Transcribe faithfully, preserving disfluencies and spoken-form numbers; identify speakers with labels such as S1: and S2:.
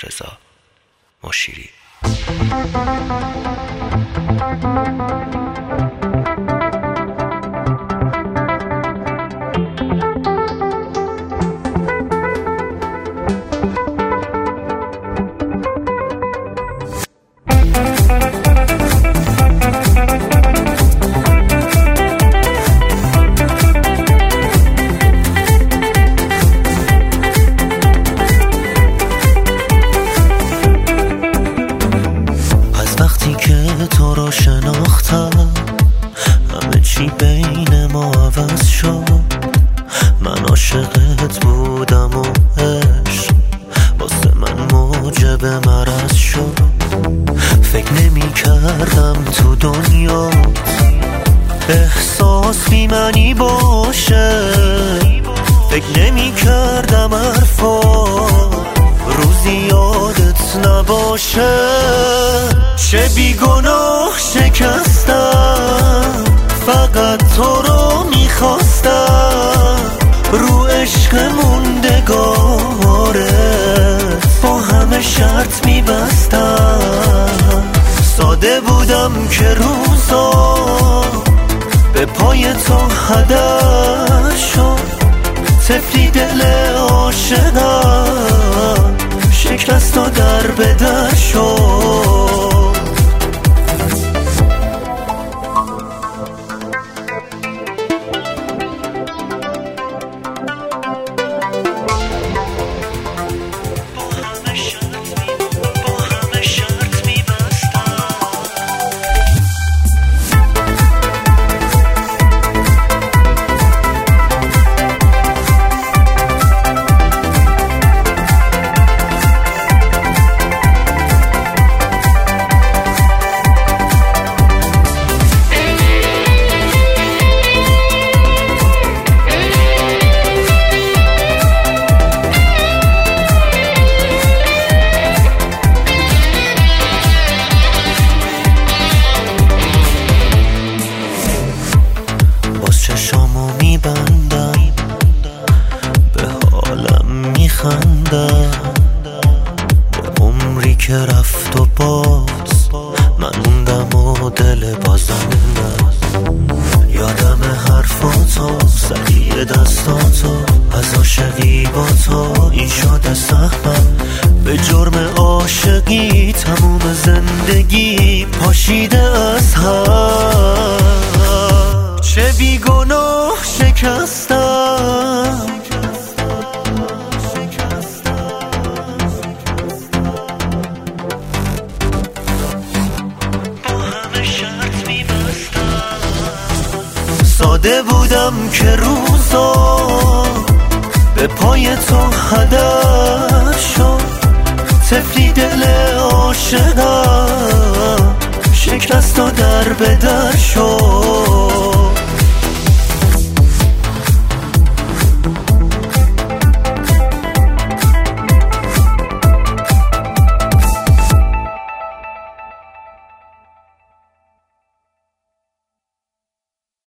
S1: رضا مشیری.
S2: تو رو شناختم همه چی بین ما عوض شد. من عاشقت بودم و عشق واسه من موجب مرض شد. فکر نمی کردم تو دنیا احساس بی معنی باشه. فکر نمی کردم حرفا روزی یادت نباشه. چه بیگناه شکستم فقط تو رو میخواستم. رو عشق موندگارت با همه شرط میبستم. ساده بودم که روزا به پای تو هدر شد. طفلی دل عاشقم شکست و در به در شد. چشامو میبندم به حالم میخندم. به عمری که رفت و باز من موندم و دل بازندم. یادم حرفاتو سریع دستاتو از عاشقی با تو این شده سهمم. به جرم عاشقی تموم زندگی پاشیده از هم. چه بیگناه شکستم با همه شرط میبستم. ساده بودم که روزا به پای تو هدر شد. طفلی دل عاشقم شکست و در به در شد.